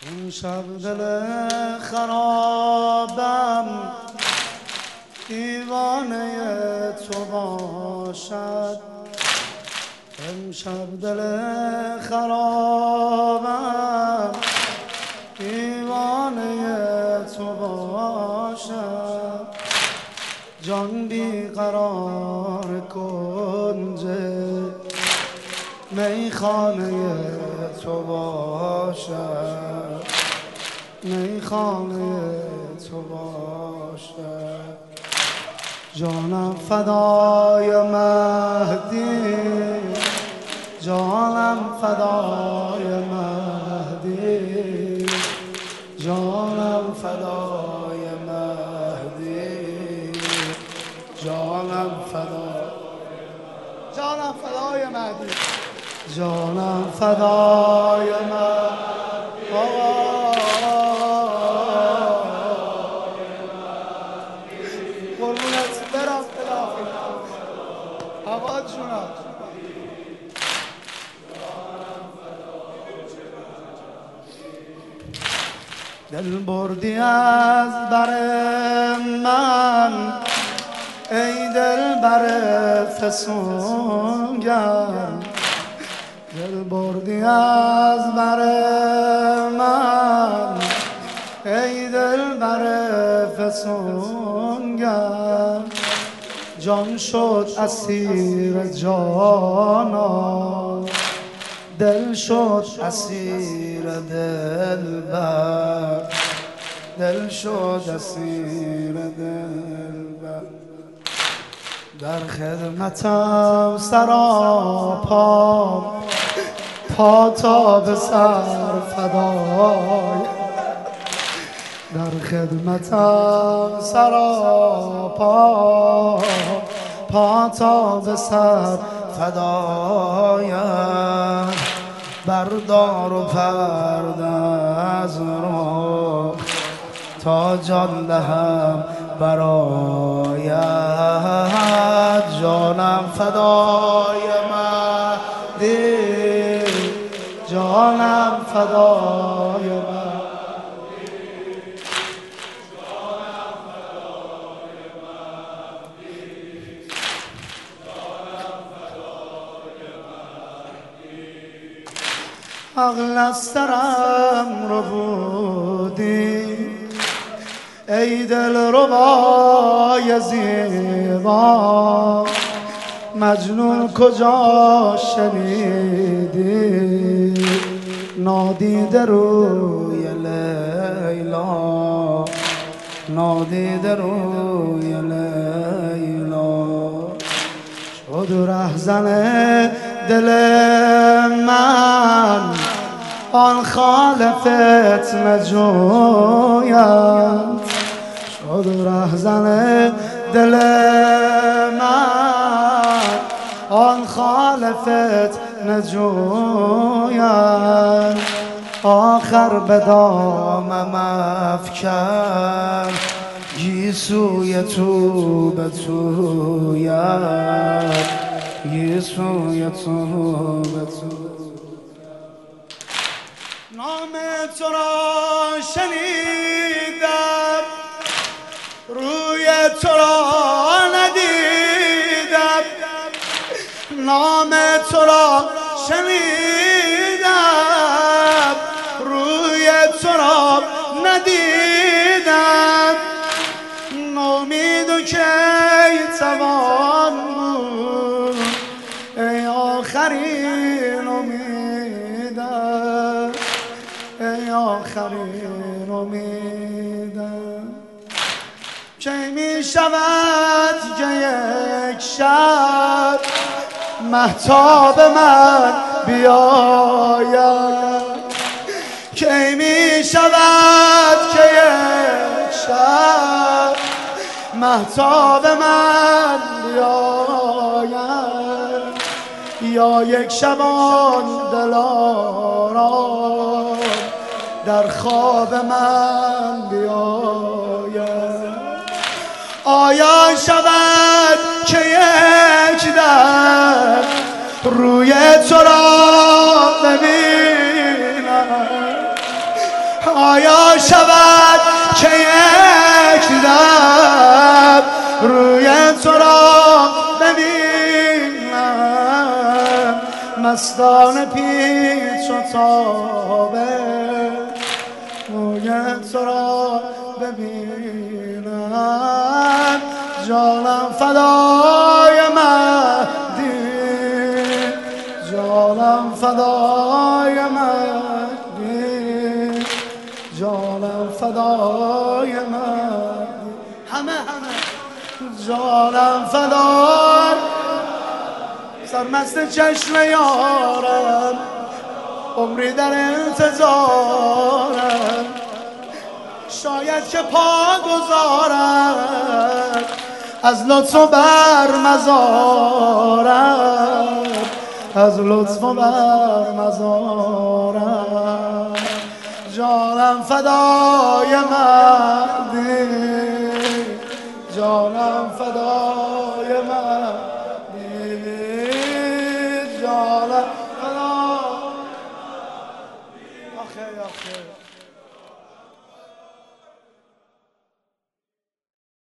اون شب دل خرابم دیوانه تو باشد، امشب دل خرابم دیوانه تو باشد، جان بیقرار کنج میخانه تو باشد، میخانه تو باشد. جانم فدای مهدی، جانم فدای مهدی، جانم فدای مهدی، جانم فدای مهدی، جانم فدای مهدی. قربونت برم الهی هوا جونم. دل بردی از بر من ای دل بر فسونگر، دل بردی از بر من ای دل بر فسونگر، جان شد اسیر جانا، دل شد اسیر دلبر، دل شد اسیر دلبر. در خدمتم سراپا، پا تا به سر فدای، در خدمتم سراپا، پا تا به سر فدایم، بردار و پرده از رخ تا جان دهم برایت، جانم فدای مهدی، جانم فدای مهدی. عقل از سرم رو بودی ای دل ربای زیبا، مجنون کجا شنیدی نادیده روی لیلا، نادیده روی لیلا. شد رهزن دل من آن خال فتنه جویت، شد رهزن دل من آن خال فتنه جویت، آخر به دامم افکن گیسوی تو به تویت، گیسوی تو به تو. نام تو را شنیدم روی تو را ندیدم، نام تو را شنیدم روی تو را ندیدم، نومید و کی توان بود ای آخرین امیدم، ای آخرین امیدم. کی می شود که یک شب مهتاب من بیاید، کی می شود که یک شب مهتاب من بیاید، یا یک شبان دلارام در خواب من بیاید. آیا شود که یک در روی تو را ببینم، آیا شود که یک دم روی تو را ببینم، مستان پیچ و تابه روی تو را ببینم، جانم فدای مهدی، جانم فدای مهدی، جانم فدای مهدی، همه جانم فدای سرمست چشم یارم، عمری در انتظارم، شاید که پا گذارم از لطف و بر مزارم، از لطف و بر مزارم، جانم فدای مهدی، جانم فدای مهدی، جانم فدای آخه